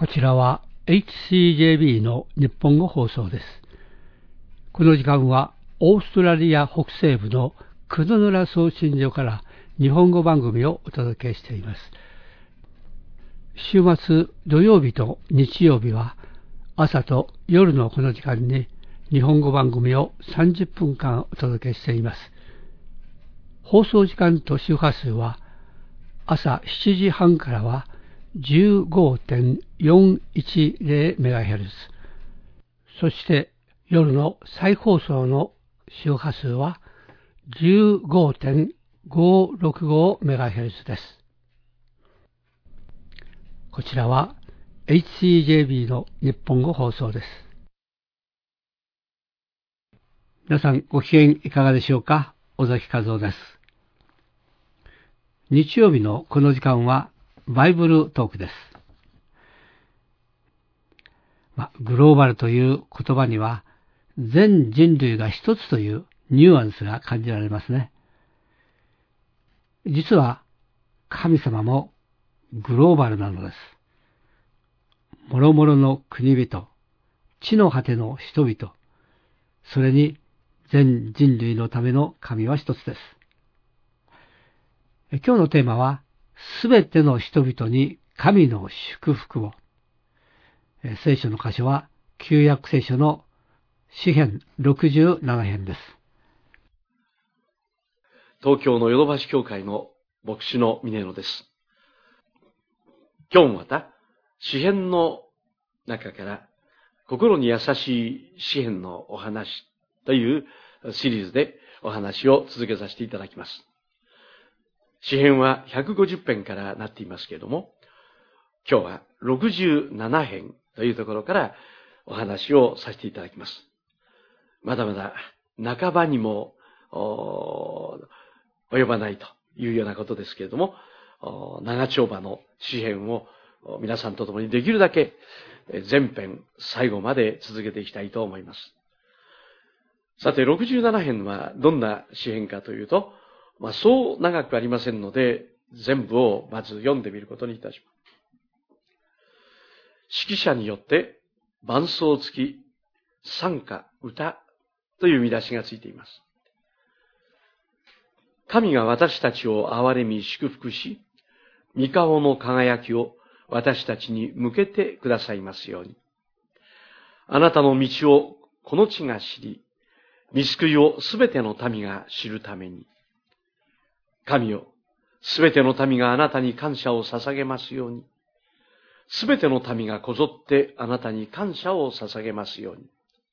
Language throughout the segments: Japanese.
こちらは HCJB の日本語放送です。この時間はオーストラリア北西部のクヌヌラ送信所から日本語番組をお届けしています。週末土曜日と日曜日は朝と夜のこの時間に日本語番組を30分間お届けしています。放送時間と周波数は朝7時半からは 15.410MHz、 そして夜の再放送の周波数は 15.565MHz です。こちらは HCJB の日本語放送です。皆さんご機嫌いかがでしょうか。尾崎和夫です。日曜日のこの時間はバイブルトークです。グローバルという言葉には全人類が一つというニュアンスが感じられますね。実は神様もグローバルなのです。諸々の国々、地の果ての人々、それに全人類のための神は一つです。今日のテーマは、すべての人々に神の祝福を。聖書の箇所は、旧約聖書の詩編67編です。 東京のヨドバシ教会の牧師の峰野です。今日もまた、詩編の中から、心に優しい詩編のお話というシリーズでお話を続けさせていただきます。詩編は150編からなっていますけれども、今日は67編というところからお話をさせていただきます。まだまだ半ばにも及ばないというようなことですけれども、長丁場の詩編を皆さんと共にできるだけ全編最後まで続けていきたいと思います。さて、67編はどんな詩編かというと、そう長くありませんので、全部をまず読んでみることにいたします。指揮者によって伴奏付き賛歌歌という見出しがついています。神が私たちを憐れみ祝福し、御顔の輝きを私たちに向けてくださいますように。あなたの道をこの地が知り、御救いをすべての民が知るために。神よ、すべての民があなたに感謝を捧げますように。すべての民がこぞってあなたに感謝を捧げますように。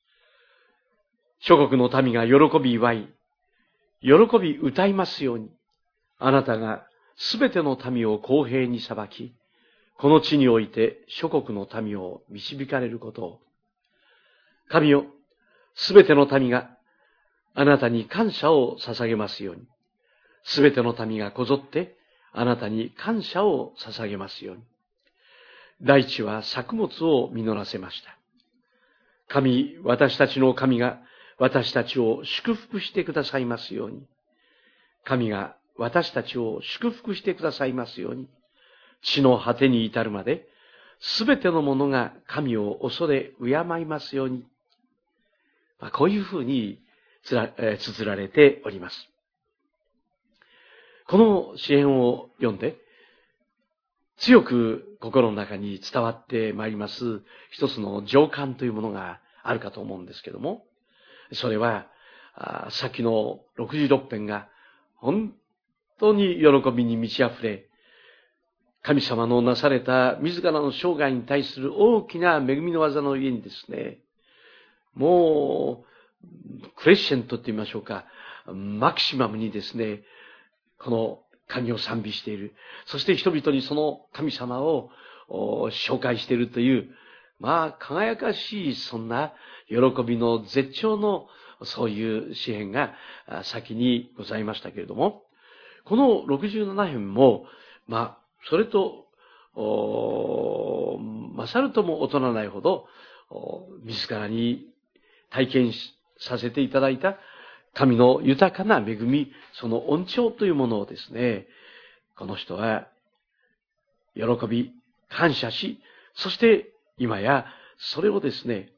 諸国の民が喜び祝い、喜び歌いますように。あなたがすべての民を公平に裁き、この地において諸国の民を導かれることを。神よ、すべての民があなたに感謝を捧げますように。すべての民がこぞってあなたに感謝を捧げますように。大地は作物を実らせました。神、私たちの神が私たちを祝福してくださいますように。神が私たちを祝福してくださいますように。地の果てに至るまで、すべてのものが神を恐れ敬いますように。こういうふうに綴られております。この詩編を読んで、強く心の中に伝わってまいります一つの情感というものがあるかと思うんですけども、それは、さっきの66編が本当に喜びに満ち溢れ、神様のなされた自らの生涯に対する大きな恵みの技の上にですね、もう、クレッシェントって言いましょうか、マキシマムにですね、この神を賛美している。そして人々にその神様を紹介しているという、輝かしいそんな喜びの絶頂のそういう詩編が先にございましたけれども、この67編も、それと、勝るとも劣らないほど、自らに体験させていただいた神の豊かな恵み、その恩寵というものをですね、この人は喜び、感謝し、 そして今やそれをですね、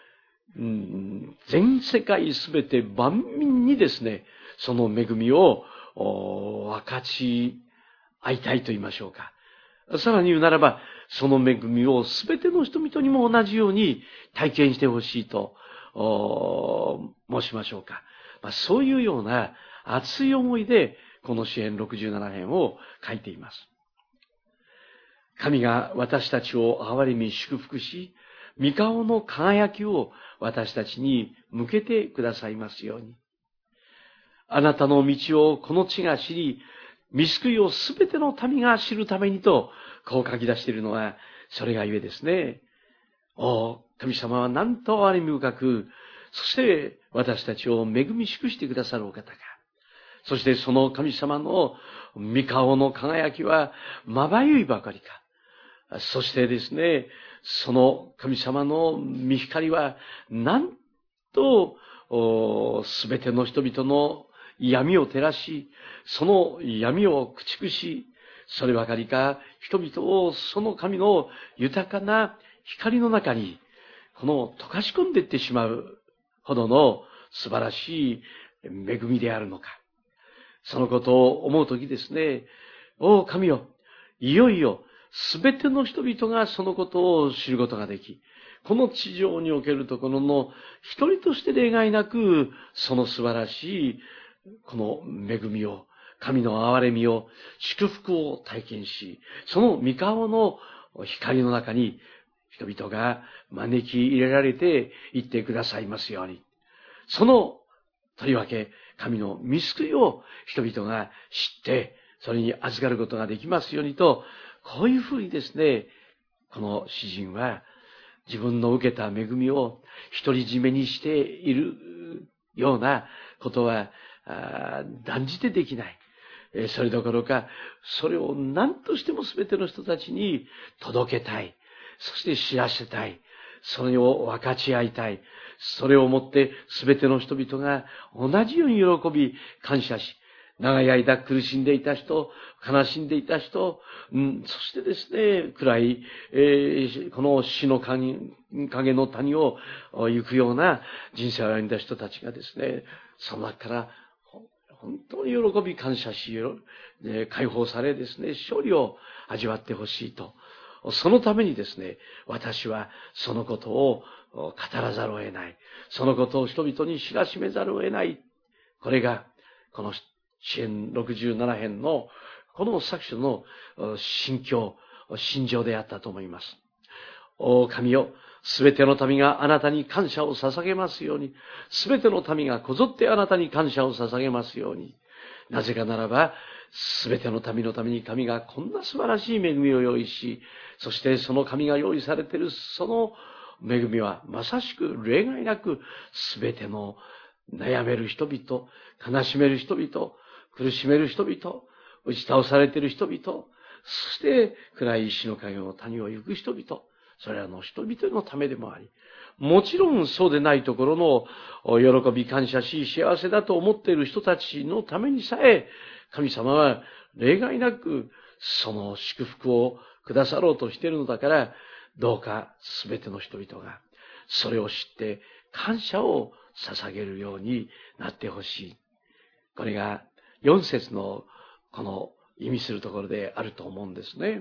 全世界すべて万民にですね、その恵みを分かち合いたいと言いましょうか。さらに言うならば、その恵みをすべての人々にも同じように体験してほしいと申しましょうか。そういうような熱い思いで、この詩編67編を書いています。神が私たちを憐れみ祝福し、御顔の輝きを私たちに向けてくださいますように。あなたの道をこの地が知り、御救いをすべての民が知るためにと、こう書き出しているのは、それがゆえですね。神様はなんと憐れみ深く、そして私たちを恵み祝してくださるお方か。そしてその神様の御顔の輝きはまばゆいばかりか。そしてですね、その神様の御光は、なんと、すべての人々の闇を照らし、その闇を駆逐し、そればかりか、人々をその神の豊かな光の中に、溶かし込んでいってしまうほどの素晴らしい恵みであるのか。そのことを思うときですね、神よ、いよいよ、すべての人々がそのことを知ることができ、この地上におけるところの一人として例外なく、その素晴らしい、この恵みを、神の憐れみを、祝福を体験し、その御顔の光の中に人々が招き入れられていってくださいますように。とりわけ、神の御救いを人々が知って、それに預かることができますようにと、こういうふうにですね、この詩人は自分の受けた恵みを独り占めにしているようなことは断じてできない。それどころか、それを何としても全ての人たちに届けたい。そして知らせたい。それを分かち合いたい。それをもって全ての人々が同じように喜び感謝し、長い間苦しんでいた人、悲しんでいた人、そしてですね、暗い、この死の影の谷を行くような人生を歩んだ人たちがですね、その中から本当に喜び感謝し、解放されですね、勝利を味わってほしいと。そのためにですね、私はそのことを語らざるを得ない。そのことを人々に知らしめざるを得ない。これが、この詩編67編のこの作者の心境、心情であったと思います。神よ、すべての民があなたに感謝を捧げますように、すべての民がこぞってあなたに感謝を捧げますように。なぜかならば、すべての民のために神がこんな素晴らしい恵みを用意し、そしてその神が用意されているその恵みはまさしく例外なくすべての悩める人々、悲しめる人々、苦しめる人々、打ち倒されている人々、そして暗い死の影の谷を行く人々、それらの人々のためでもあり、もちろんそうでないところの喜び感謝し幸せだと思っている人たちのためにさえ、神様は例外なくその祝福をくださろうとしているのだから、どうかすべての人々がそれを知って感謝を捧げるようになってほしい。これが4節のこの意味するところであると思うんですね。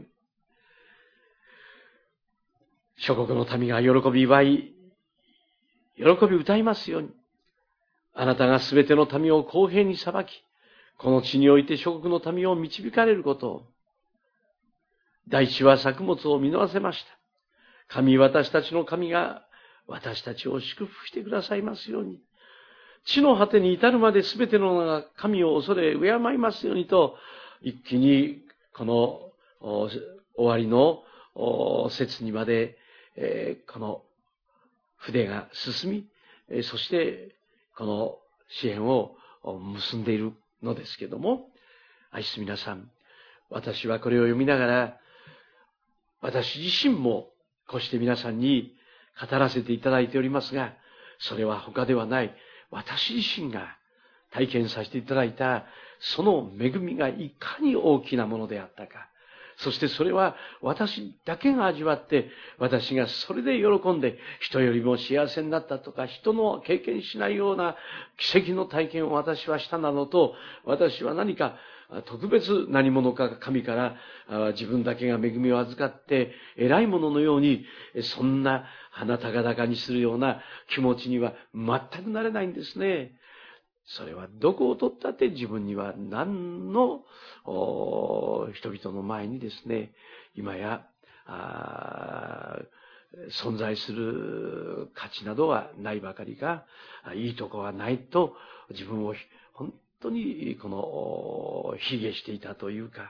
諸国の民が喜び祝い、喜び歌いますように。あなたがすべての民を公平に裁き、この地において諸国の民を導かれることを。大地は作物を実らせました。神、私たちの神が私たちを祝福してくださいますように。地の果てに至るまで全ての者が神を恐れ敬いますようにと、一気にこの終わりの節にまで、この筆が進み、そしてこの詩編を結んでいるのですけども、愛す皆さん、私はこれを読みながら、私自身もこうして皆さんに語らせていただいておりますが、それは他ではない、私自身が体験させていただいたその恵みがいかに大きなものであったか、 そしてそれは私だけが味わって、私がそれで喜んで、人よりも幸せになったとか、人の経験しないような奇跡の体験を私はしたなどと、私は何か特別何者か神から自分だけが恵みを預かって偉いもののように、そんな鼻高々にするような気持ちには全くなれないんですね。それはどこを取ったって自分には何の人々の前にですね、今や存在する価値などはないばかりか、いいとこはないと自分を本当に卑下していたというか、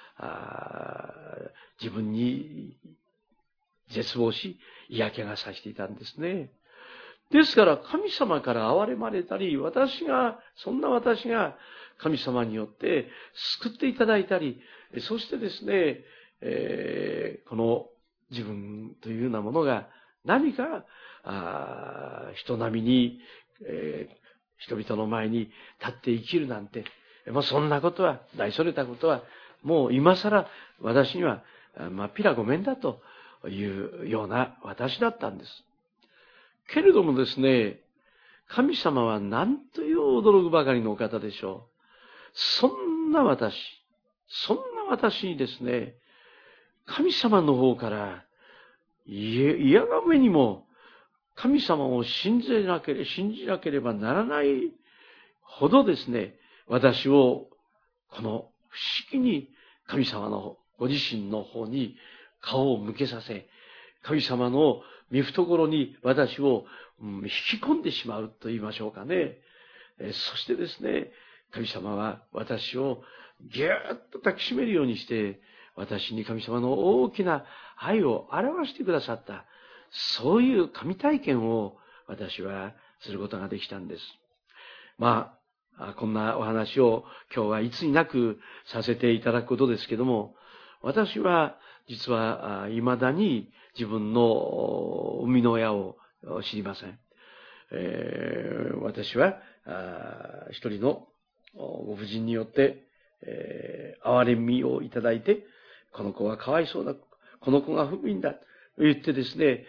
自分に絶望し嫌気がさしていたんですね。ですから神様から憐れまれたり、そんな私が神様によって救っていただいたり、そしてですね、この自分というようなものが何か人並みに、人々の前に立って生きるなんて、そんなことは、大それたことは、もう今更私にはまっぴらごめんだというような私だったんです。けれどもですね、神様は何という驚くばかりのお方でしょう。そんな私にですね、神様の方から嫌がめにも神様を信じなければならないほどですね、私をこの不思議に神様のご自身の方に顔を向けさせ、神様の御懐に私を引き込んでしまうと言いましょうかね。そしてですね、神様は私をぎゅーっと抱きしめるようにして、私に神様の大きな愛を表してくださった、そういう神体験を私はすることができたんです。こんなお話を今日はいつになくさせていただくことですけども、私は実は未だに自分の生みの親を知りません。私は一人のご婦人によって憐れみをいただいて、この子はかわいそうだ、この子が不憫だと言ってですね、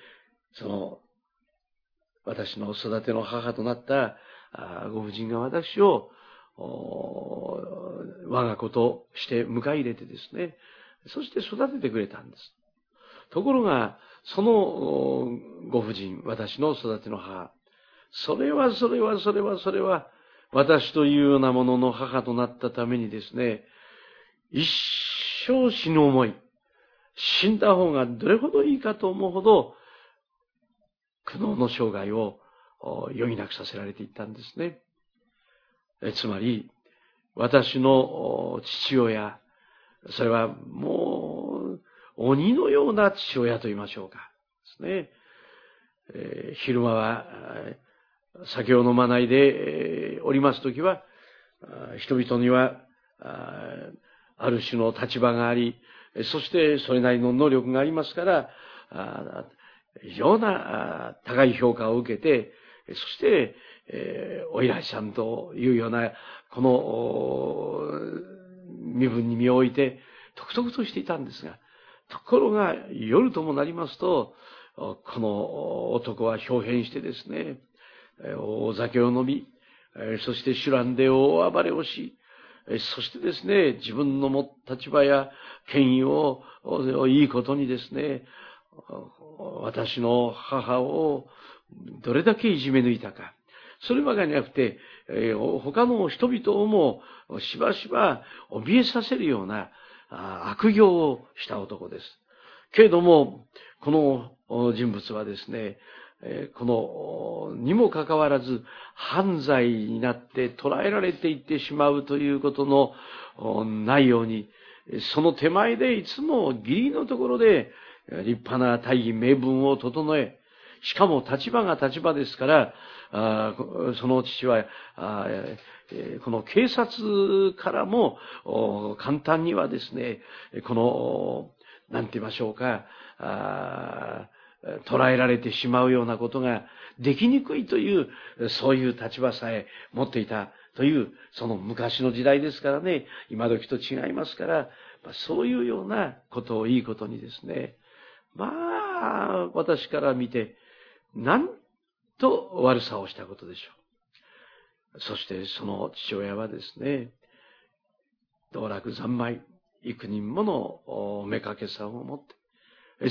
私の育ての母となったご婦人が私を我が子として迎え入れてですね、そして育ててくれたんです。ところが、そのご婦人、私の育ての母、それは私というようなものの母となったためにですね、一生死ぬ思い、死んだ方がどれほどいいかと思うほど苦悩の生涯を余儀なくさせられていったんですね。つまり、私の父親、それはもう鬼のような父親と言いましょうか。ですね。昼間は酒を飲まないでおりますときは、人々にはある種の立場があり、そしてそれなりの能力がありますから、非常な高い評価を受けて、そして、お偉いさんというような、この身分に身を置いて、とくとくとしていたんですが、ところが夜ともなりますと、この男は表変してですね、お酒を飲み、そして酒乱で大暴れをし、そしてですね、自分の立場や権威をいいことにですね、私の母をどれだけいじめ抜いたか。そればかりなくて、他の人々をもしばしば怯えさせるような悪行をした男です。けれども、この人物はですね、にもかかわらず犯罪になって捕らえられていってしまうということのないように、その手前でいつもギリギリのところで立派な大義名分を整え、しかも立場が立場ですから、その父は、この警察からも簡単にはですね、なんて言いましょうか、捉えられてしまうようなことができにくいという、そういう立場さえ持っていたという、その昔の時代ですからね、今時と違いますから、 そういうようなことをいいことにですね、私から見て、なんと悪さをしたことでしょう。そしてその父親はですね、道楽三昧、幾人もの妾さんを持って、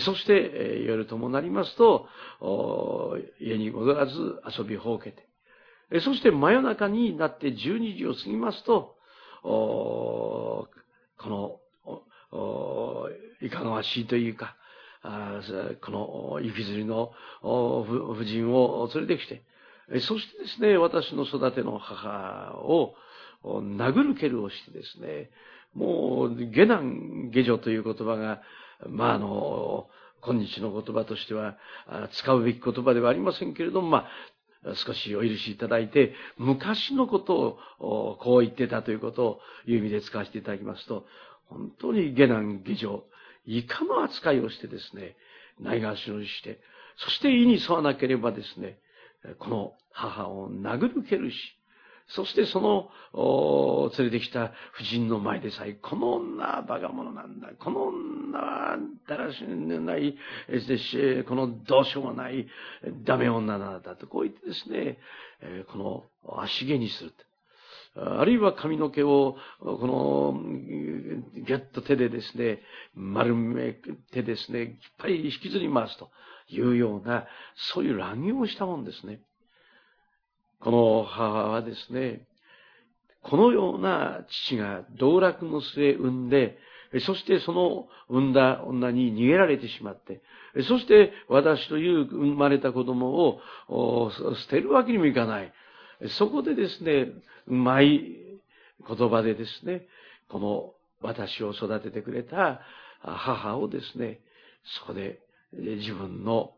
そして夜ともなりますと、家に戻らず遊びほうけて、そして真夜中になって12時を過ぎますと、この、いかがわしいというか、この雪吊りの婦人を連れてきて、そしてですね、私の育ての母を殴る蹴るをしてですね、もう下男下女という言葉が、今日の言葉としては使うべき言葉ではありませんけれども、少しお許しいただいて、昔のことをこう言ってたということをいう意味で使わせていただきますと、本当に下男下女、以下の扱いをしてですね、ないがしろにして、そして意に沿わなければですね、この母を殴る蹴るし、そしてその連れてきた婦人の前でさえ、この女はバカ者なんだ、この女はだらしない、このどうしようもないダメ女なんだと、こう言ってですね、この足毛にする。あるいは髪の毛をこのギュッと手でですね、丸めてですね、いっぱい引きずり回すというような、そういう乱行をしたもんですね。この母はですね、このような父が道楽の末産んで、そしてその産んだ女に逃げられてしまって、そして私という生まれた子供を捨てるわけにもいかない。そこでですね、うまい言葉でですね、この私を育ててくれた母をですね、そこで自分の、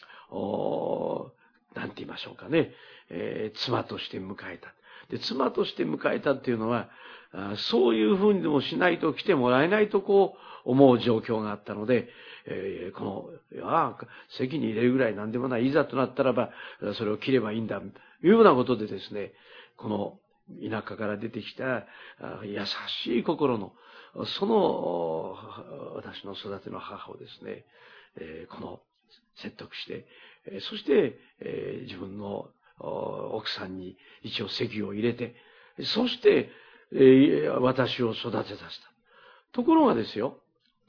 なんて言いましょうかね、妻として迎えた。で、妻として迎えたっていうのは、そういうふうにでもしないと来てもらえないとこう思う状況があったので、席に入れるぐらい何でもない、いざとなったらば、それを切ればいいんだ、いうようなことでですね、この田舎から出てきた優しい心の、その私の育ての母をですね、この説得して、そして自分の奥さんに一応籍を入れて、そして私を育てさせた。ところがですよ、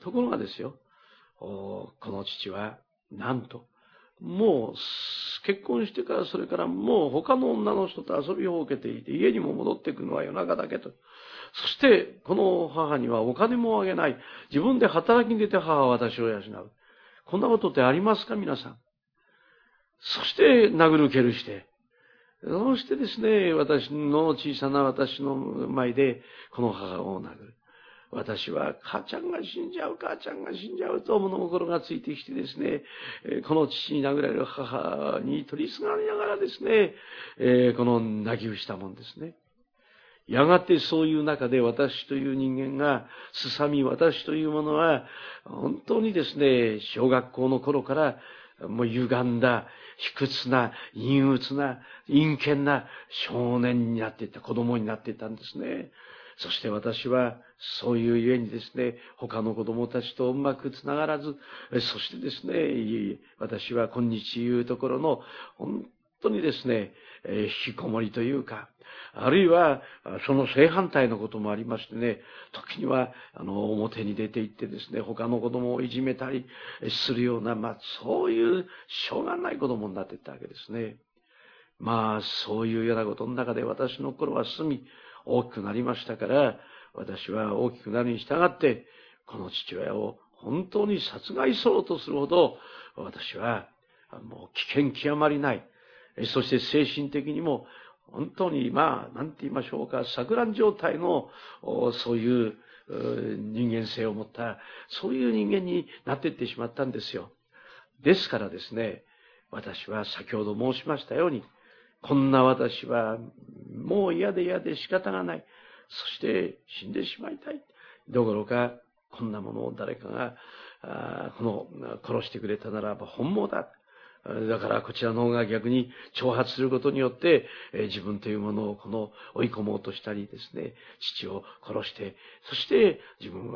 この父はなんと、もう結婚してからそれからもう他の女の人と遊びほうけていて、家にも戻ってくるのは夜中だけと。そしてこの母にはお金もあげない。自分で働きに出て母は私を養う。こんなことってありますか皆さん。そして殴る蹴るして、そしてですね、小さな私の前でこの母を殴る。私は母ちゃんが死んじゃうと物心がついてきてですね、この父に殴られる母に取りすがりながらですね、この泣きをしたもんですね。やがてそういう中で私という人間がすさみ、私というものは本当にですね、小学校の頃からもう歪んだ、卑屈な、陰鬱な、陰険な少年になっていった、子供になっていたんですね。そして私はそういうゆえにですね、他の子供たちとうまくつながらず、そしてですね、私は今日いうところの本当にですね、引きこもりというか、あるいはその正反対のこともありましてね、時には表に出て行ってですね、他の子供をいじめたりするような、そういうしょうがない子供になっていったわけですね。そういうようなことの中で私の頃は住み、大きくなりましたから、私は大きくなるに従って、この父親を本当に殺害しようとするほど、私はもう危険極まりない。そして精神的にも本当になんて言いましょうか、錯乱状態のそういう人間性を持った、そういう人間になっていってしまったんですよ。ですからですね、私は先ほど申しましたように、こんな私はもう嫌で仕方がない。そして死んでしまいたい。どころか、こんなものを誰かが殺してくれたならば本望だ。だからこちらの方が逆に挑発することによって、自分というものを追い込もうとしたりですね、父を殺して、そして自分は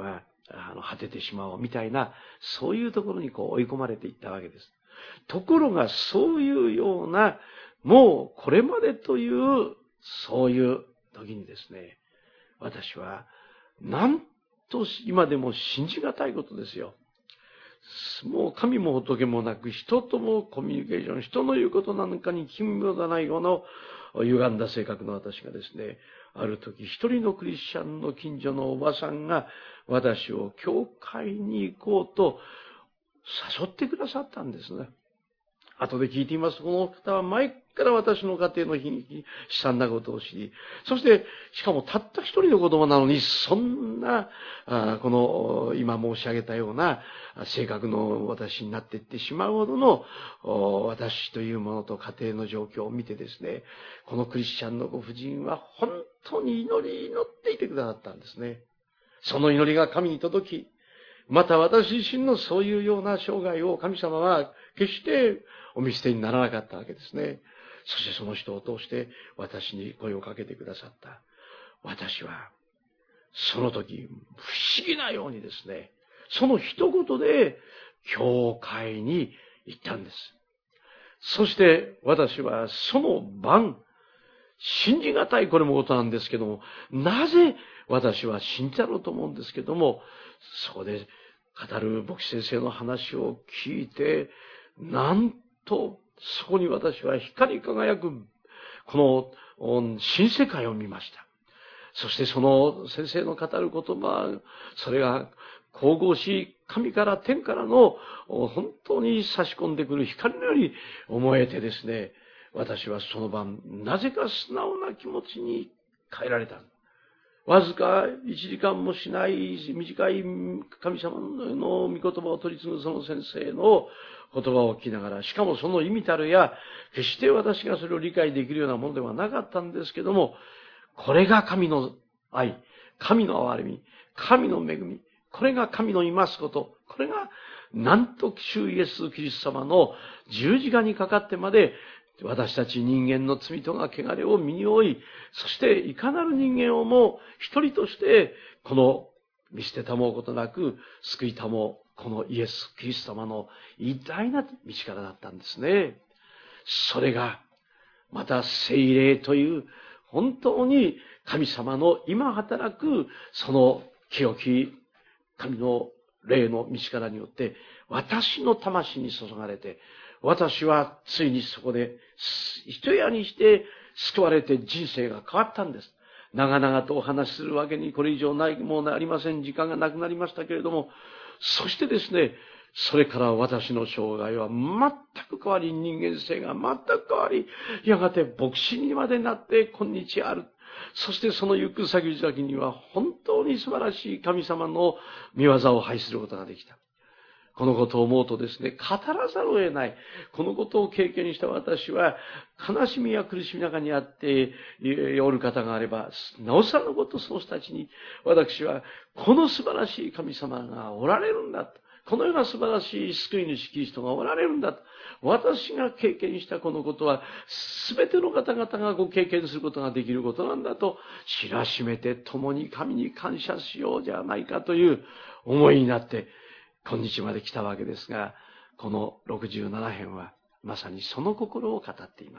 果ててしまおうみたいな、そういうところに追い込まれていったわけです。ところがそういうような、もうこれまでという、そういう時にですね、私は、なんと今でも信じがたいことですよ。もう神も仏もなく、人ともコミュニケーション、人の言うことなんかに奇妙だないような歪んだ性格の私がですね、ある時一人のクリスチャンの近所のおばさんが私を教会に行こうと誘ってくださったんですね。後で聞いています。この方は前から私の家庭の悲惨なことを知り、そしてしかもたった一人の子供なのに、そんなこの今申し上げたような性格の私になっていってしまうほどの私というものと家庭の状況を見てですね、このクリスチャンのご婦人は本当に祈っていてくださったんですね。その祈りが神に届き、また私自身のそういうような生涯を神様は決してお見捨てにならなかったわけですね。そしてその人を通して私に声をかけてくださった。私はその時不思議なようにですね、その一言で教会に行ったんです。そして私はその晩、信じがたいこれもことなんですけども、なぜ私は信じたろうと思うんですけども、そこで語る牧師先生の話を聞いて、なんとそこに私は光り輝くこの新世界を見ました。そしてその先生の語る言葉、それが神々しい神から天からの本当に差し込んでくる光のように思えてですね、私はその晩なぜか素直な気持ちに変えられた。わずか1時間もしない短い神様の御言葉を取り継ぐその先生の言葉を聞きながら、しかもその意味たるや、決して私がそれを理解できるようなものではなかったんですけども、これが神の愛、神の憐れみ、神の恵み、これが神のいますこと、これがなんと主イエス・キリスト様の十字架にかかってまで、私たち人間の罪とが汚れを身に負い、そしていかなる人間をも一人として、この見捨てたもうことなく救いたもう、このイエス・キリスト様の偉大な道からだったんですね。それが、また聖霊という、本当に神様の今働く、その清き神の霊の道からによって、私の魂に注がれて、私はついにそこで一夜にして救われて人生が変わったんです。長々とお話しするわけにこれ以上ないものありません。時間がなくなりましたけれども、そしてですね、それから私の生涯は全く変わり、人間性が全く変わり、やがて牧師にまでなって今日ある。そしてその行く先々には本当に素晴らしい神様の御業を拝することができた。このことを思うとですね、語らざるを得ない。このことを経験した私は、悲しみや苦しみの中にあっておる方があれば、なおさらのことその人たちに、私は、この素晴らしい神様がおられるんだと。このような素晴らしい救い主キリストがおられるんだと。私が経験したこのことは、すべての方々がご経験することができることなんだと、知らしめて共に神に感謝しようじゃないかという思いになって、今日まで来たわけですが、この67編はまさにその心を語っています。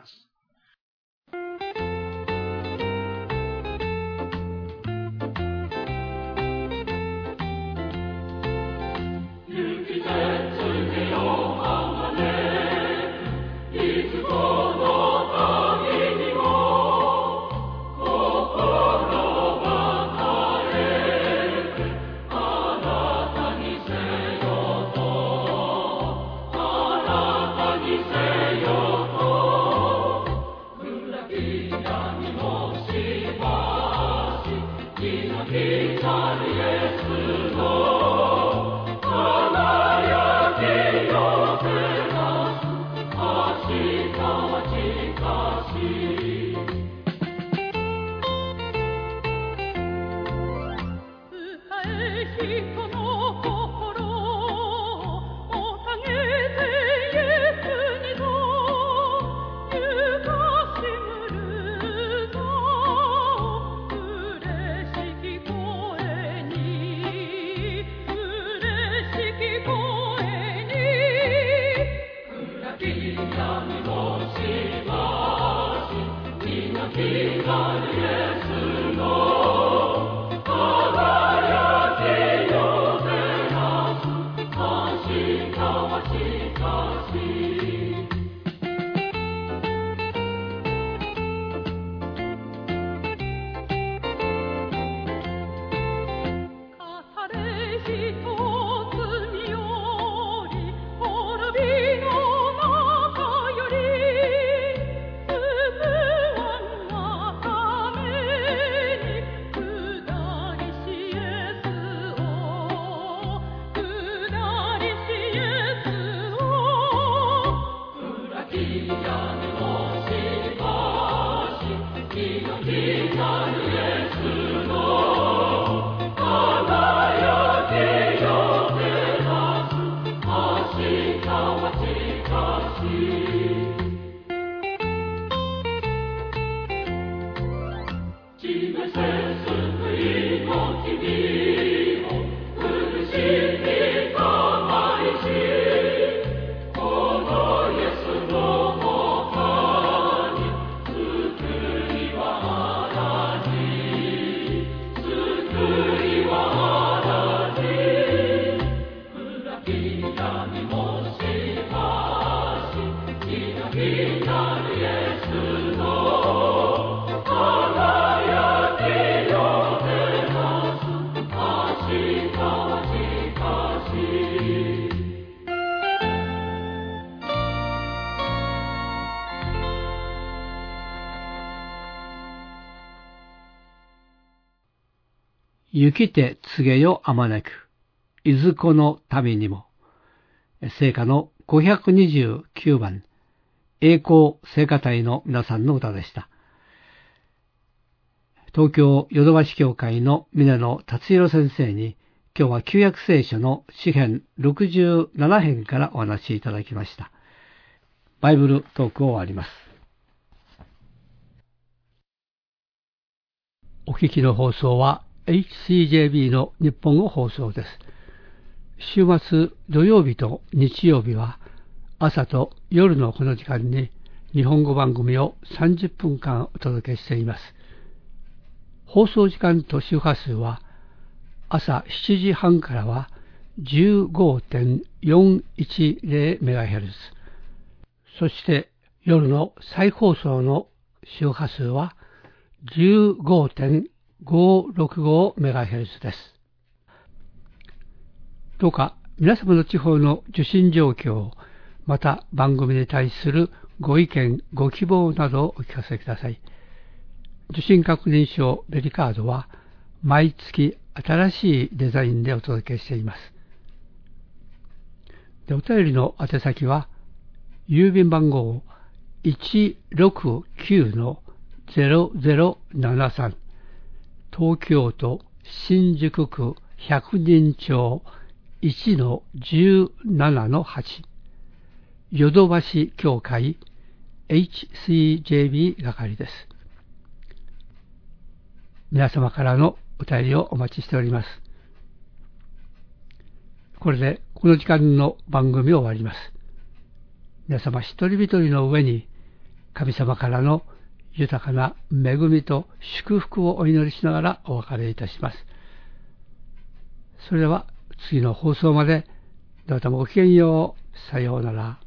行きて告げよあまねく、いずこの民にも、聖歌の529番、栄光聖歌隊の皆さんの歌でした。東京ヨドバシ教会の峰野達弘先生に、今日は旧約聖書の詩編67編からお話しいただきました。バイブルトークを終わります。お聞きの放送は HCJB の日本語放送です。週末土曜日と日曜日は朝と夜のこの時間に日本語番組を30分間お届けしています。放送時間と周波数は朝7時半からは 15.410MHz、 そして夜の再放送の周波数は 15.565MHz です。どうか皆様の地方の受信状況、また番組に対するご意見、ご希望などをお聞かせください。受信確認証ベリカードは毎月新しいデザインでお届けしています。で、お便りの宛先は郵便番号 169-0073 東京都新宿区百人町 1-17-8 ヨドバシ教会 HCJB 係です。皆様からのお便りをお待ちしております。これでこの時間の番組を終わります。皆様一人一人の上に神様からの豊かな恵みと祝福をお祈りしながらお別れいたします。それでは次の放送までどうぞごきげんよう。さようなら。